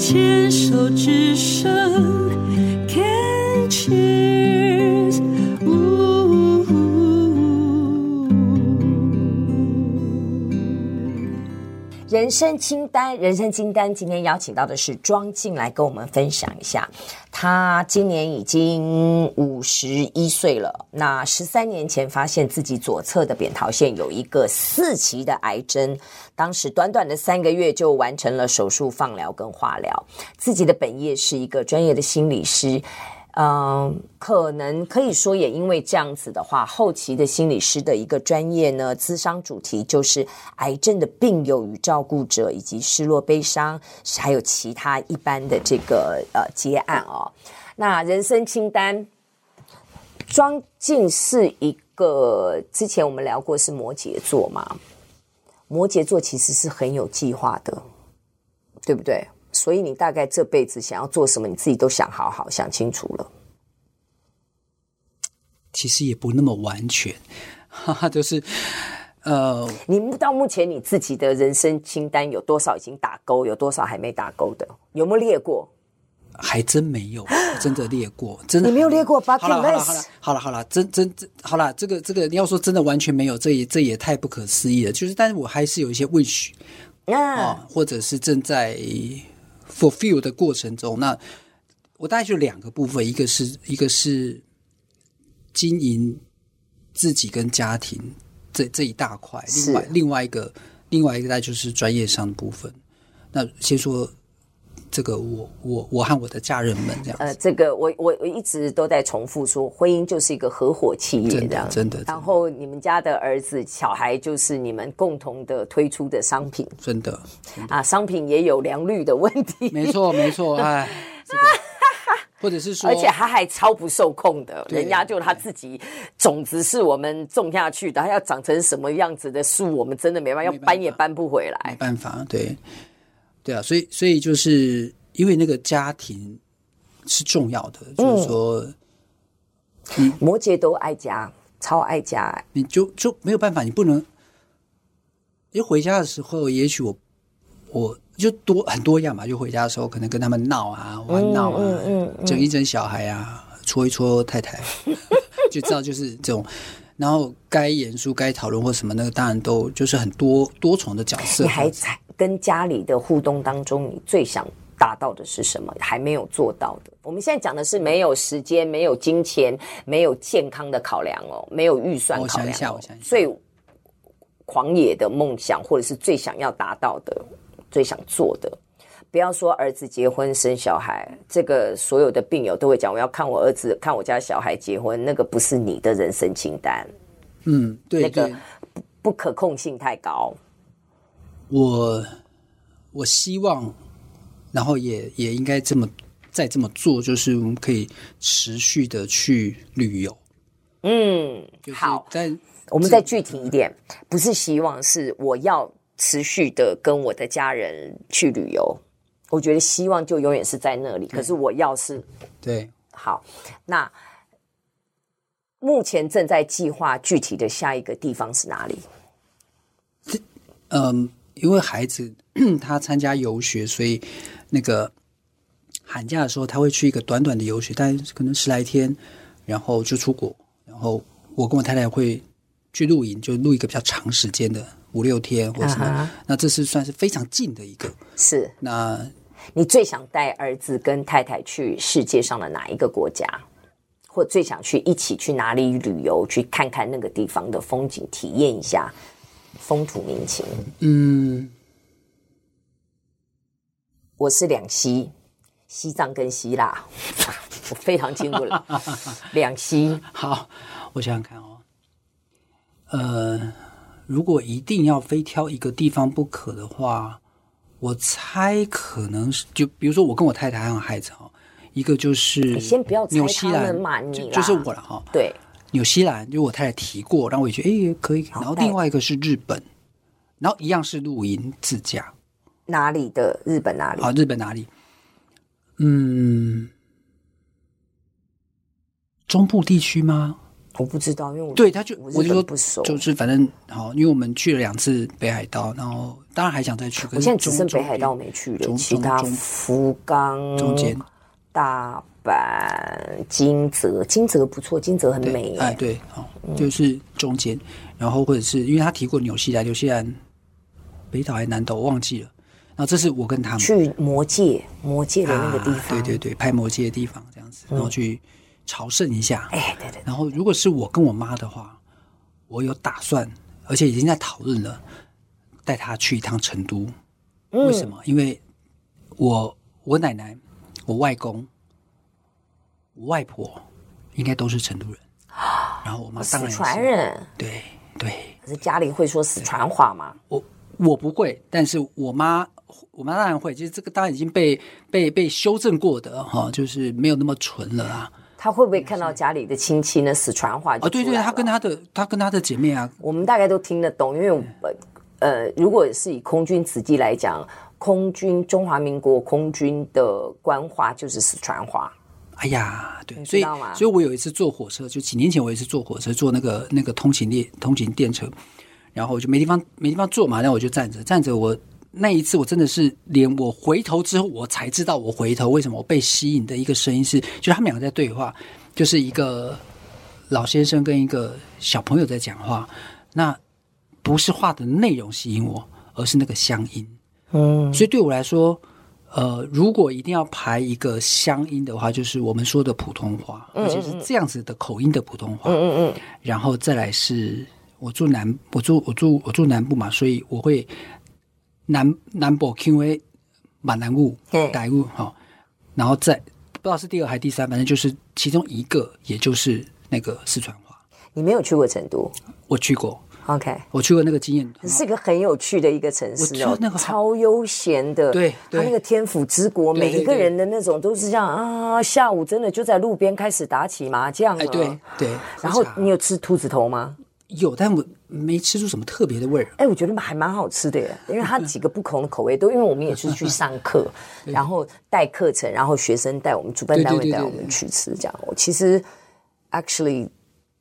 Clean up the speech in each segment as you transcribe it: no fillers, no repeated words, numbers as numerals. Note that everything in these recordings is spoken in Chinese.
牵手之声 Can Cheers。 人生清单，今天邀请到的是庄静来跟我们分享一下。他今年已经51岁了，那13年前发现自己左侧的扁桃腺有一个4期的癌症，当时短短的3个月就完成了手术、放疗跟化疗。自己的本业是一个专业的心理师。可能可以说也因为这样子的话，后期的心理师的一个专业呢，咨商主题就是癌症的病友与照顾者，以及失落、悲伤，还有其他一般的这个结案哦。那人生清单，庄静是一个之前我们聊过是摩羯座嘛，摩羯座其实是很有计划的，对不对？所以你大概这辈子想要做什么，你自己都想好好想清楚了。 其实也不那么完全，就是你到目前你自己的人生清单有多少已经打勾，有多少还没打勾的？有没有列过？ 还真没有，真的列过，真的你没有列过 bucket list？ 好了，真好了，这个你要说真的完全没有，这也太不可思议了。就是，但是我还是有一些 wish 或者是正在fulfill 的过程中。那我大概就2个部分，一个是经营自己跟家庭这一大块，另外一个大概就是专业上的部分。那先说这个我和我的家人们这样子。 这个我一直都在重复说，婚姻就是一个合伙企业这样， 真的。 然后你们家的儿子小孩就是你们共同的推出的商品， 真的商品也有良率的问题， 没错，哎，这个或者是说， 而且他还超不受控的，人家就他自己种子是我们种下去的，他要长成什么样子的树，我们真的没办法，要搬也搬不回来， 没办法，对啊，所以就是因为那个家庭是重要的，就是说， 摩羯都爱家，超爱家， 你就没有办法，你不能，因为回家的时候，也许我就很多样嘛，就回家的时候可能跟他们闹啊、玩闹啊，整一整小孩啊，戳一戳太太，就知道就是这种。然后该严肃、该讨论或什么，那个当然都就是很多重的角色。 你还跟家里的互动当中，你最想达到的是什么？还没有做到的。我们现在讲的是没有时间、没有金钱、没有健康的考量哦，没有预算考量哦。 我想一下， 最狂野的梦想，或者是最想要达到的、最想做的。不要说儿子结婚生小孩，这个所有的病友都会讲，我要看我儿子看我家小孩结婚，那个不是你的人生清单。 对， 那个不可控性太高。 我希望，然后也应该再这么做，就是我们可以持续的去旅游。 好，我们再具体一点，不是希望，是我要持续的跟我的家人去旅游。我觉得希望就永远是在那里，可是我要是对。 好，那目前正在计划具体的下一个地方是哪里？ 因为孩子他参加游学，所以那个寒假的时候他会去一个短短的游学，但可能10来天，然后就出国。然后我跟我太太会去露营，就露一个比较长时间的5、6天或什么。那这是算是非常近的一个。 是。 那你最想带儿子跟太太去世界上的哪一个国家？或最想一起去哪里旅游，去看看那个地方的风景，体验一下风土民情？我是2西，西藏跟希腊，我非常清楚了。2西。 好，我想想看如果一定要非挑一个地方不可的话，我猜可能是就比如说我跟我太太和孩子一个就是你先不要猜纽西兰嘛，你啦就是我了对， 纽西兰就我太太提过，然后我也觉得可以。然后另外一个是日本，然后一样是露营自驾。 哪里的？日本哪里？ 日本哪里？中部地区吗？ 我不知道，因为我对他我就说不熟， 就是反正好，因为我们去了2次北海道，然后当然还想再去。 我现在只剩北海道没去了，其他福冈、 中间、 大阪、金泽不错，金泽很美耶。 对，就是中间，然后或者是因为他提过纽西兰北岛还是南岛我忘记了。然后这是我跟他们去魔界的那个地方， 对，拍魔界的地方这样子，然后去朝圣一下。 对。 然后如果是我跟我妈的话，我有打算，而且已经在讨论了，带她去一趟成都。为什么？因为我奶奶、我外公、我外婆应该都是成都人，然后我妈当然是四川人。 对。 可是家里会说四川话吗？ 我不会，但是我妈当然会，就是这个当然已经被修正过的哈，就是没有那么纯了啊。 她会不会看到家里的亲戚呢？四川话就出来了？ 对，她跟她的姐妹啊， 我们大概都听得懂，因为如果是以空军子弟来讲，中华民国空军的官话就是四川话。 哎呀，对， 所以我有一次坐火车，就几年前我有一次坐火车，坐那个通勤电车，然后我就没地方坐嘛，然后我就站着。我那一次我真的是连我回头之后，我才知道我回头为什么我被吸引的一个声音是，就他们两个在对话，就是一个老先生跟一个小朋友在讲话，那不是话的内容吸引我，而是那个乡音。所以对我来说。如果一定要排一个乡音的话，就是我们说的普通话，而且是这样子的口音的普通话。然后再来是我住南部嘛，所以我会南部因为闽南语、台语哈，然后再不知道是第2还是第3，反正就是其中一个，也就是那个四川话。 你没有去过成都？ 我去过。 OK， 我去过那个经验， 是一个很有趣的一个城市哦，超悠闲的。 对， 它那个天府之国，每一个人的那种都是这样啊，下午真的就在路边开始打起麻将了。 对。 然后你有吃兔子头吗？ 有，但我没吃出什么特别的味儿。 我觉得还蛮好吃的耶，因为它几个不同的口味都，因为我们也是去上课，然后带课程，然后学生带我们，主办单位带我们去吃这样。我其实 actually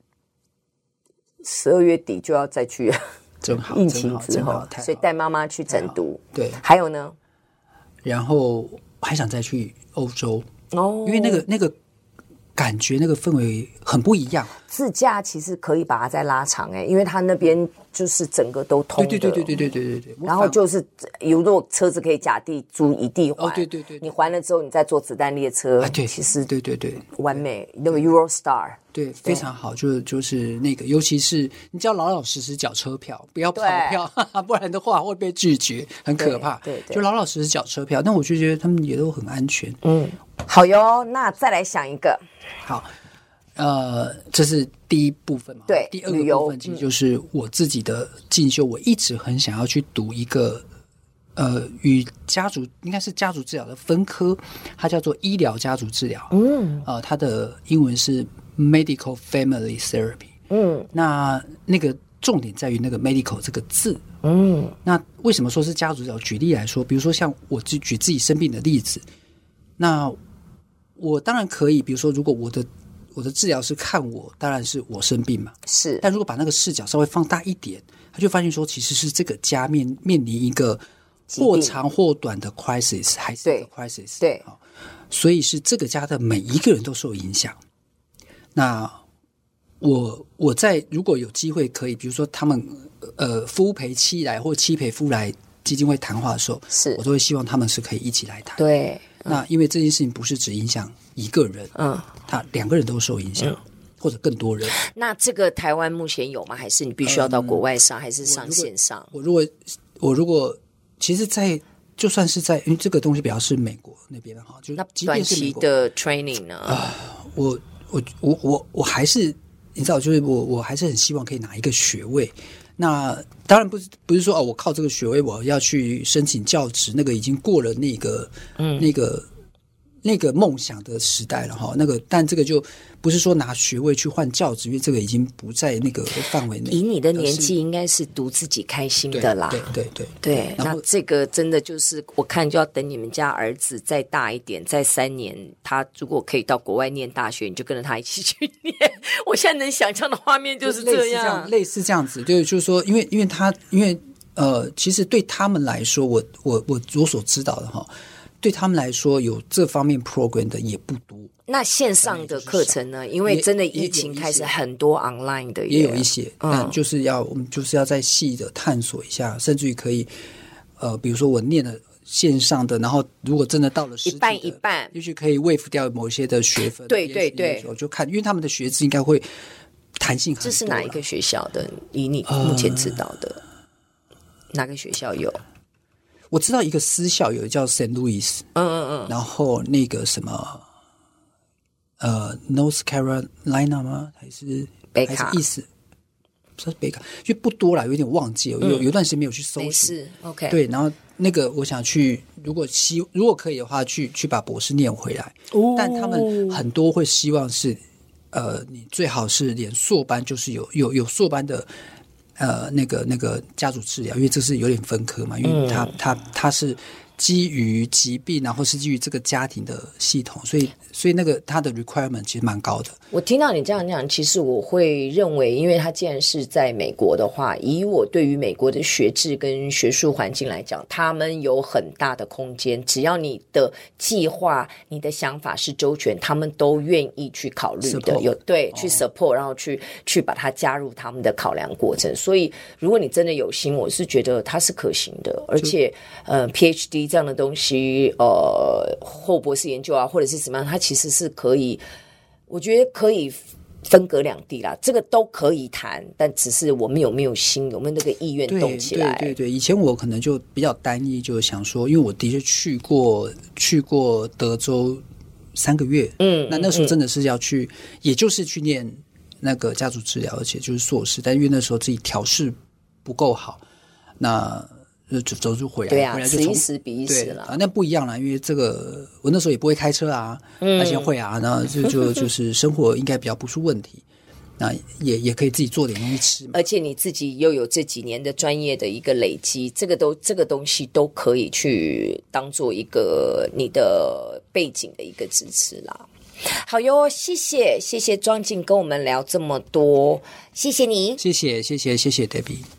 12月底就要再去， 正好疫情之后，所以带妈妈去成都。 对， 还有呢， 然后还想再去欧洲因为那个感觉那个氛围很不一样。 自驾其实可以把它再拉长因为它那边就是整个都通的。 对。 然后就是如果车子可以甲地租乙地还。 对。 你还了之后，你再坐子弹列车。 对， 其实对， 完美。那个 Eurostar。 对，非常好，就是那个，尤其是你只要老老实实缴车票，不要跑票，不然的话会被拒绝，很可怕。 对， 就老老实实缴车票，但我就觉得他们也都很安全。 好哟，那再来想一个。 好，这是第一部分嘛。 对， 第二个部分其实就是我自己的进修，我一直很想要去读一个与家族应该是家族治疗的分科，它叫做医疗家族治疗。它的英文是 Medical Family Therapy。那个重点在于那个 medical 这个字。那为什么说是家族治疗？举例来说，比如说像我举自己生病的例子，那我当然可以，比如说如果我的治疗师看我，当然是我生病嘛。 是， 但如果把那个视角稍微放大一点，他就发现说，其实是这个家面临一个或长或短的 crisis， 还是一个 crisis。 对， 所以是这个家的每一个人都受影响。那我在如果有机会可以，比如说他们夫陪妻来或妻陪夫来基金会谈话的时候，我都会希望他们是可以一起来谈。 对。 那因为这件事情不是只影响一个人，他2个人都受影响，或者更多人。 那这个台湾目前有吗？还是你必须要到国外上，还是上线上？ 我如果其实就算是在，因为这个东西比较是美国那边的哈，就那短期的 training 呢？ 我还是你知道，就是我还是很希望可以拿一个学位。那当然不是说我靠这个学位我要去申请教职，那个已经过了那个那个梦想的时代了哈。但这个就不是说拿学位去换教职，因为这个已经不在那个范围内。 以你的年纪，应该是读自己开心的啦。对。那这个真的就是我看就要等你们家儿子再大一点，再3年，他如果可以到国外念大学，你就跟着他一起去念。我现在能想象的画面就是这样， 类似这样子。就是说，因为其实对他们来说，我所知道的哈。对他们来说，有这方面 program 的也不多。 那线上的课程呢？因为真的疫情开始，很多 online 的也有一些。那我们就是要再细的探索一下，甚至于可以比如说我念了线上的，然后如果真的到了实体的一半， 也许可以 waive 掉某些的学分。 对， 我就看，因为他们的学制应该会弹性很多。 这是哪一个学校的？以你目前知道的，哪个学校有？ 我知道一个私校有叫 St. Louis， 然后那个什么North Carolina 吗？还是北卡？ 意思不知道北卡，因为不多啦，有点忘记了，有段时间没有去搜寻。 没事 ，OK。 对，然后那个我想去，如果可以的话，去把博士念回来。但他们很多会希望是你最好是连硕班，就是有硕班的。那个家族治疗，因为这是有点分科嘛，因为它是基于疾病，然后是基于这个家庭的系统，所以那个它的 requirement 其实蛮高的。 我听到你这样讲，其实我会认为，因为它既然是在美国的话，以我对于美国的学制跟学术环境来讲，他们有很大的空间，只要你的计划、你的想法是周全，他们都愿意去考虑的。去 support， 然后去把它加入他们的考量过程。所以，如果你真的有心，我是觉得它是可行的，而且PhD 这样的东西，后博士研究啊，或者是怎么样，它其实是可以，我觉得可以分隔两地啦，这个都可以谈，但只是我们有没有心，有没有那个意愿动起来。 对，以前我可能就比较单一，就想说，因为我的确去过德州3个月，那时候真的是要去，也就是去念那个家族治疗，而且就是硕士，但因为那时候自己调试不够好，那走就回来， 对啊， 回来就此一时彼一时了。 那不一样啦，因为这个我那时候也不会开车啊，那现在会啊，那就是生活应该比较不是问题，那也可以自己做点东西吃嘛。 而且你自己又有这几年的专业的一个累积，这个东西都可以去当做一个你的背景的一个支持啦。好哟，谢谢庄敬跟我们聊这么多，谢谢你， 谢谢 Debbie。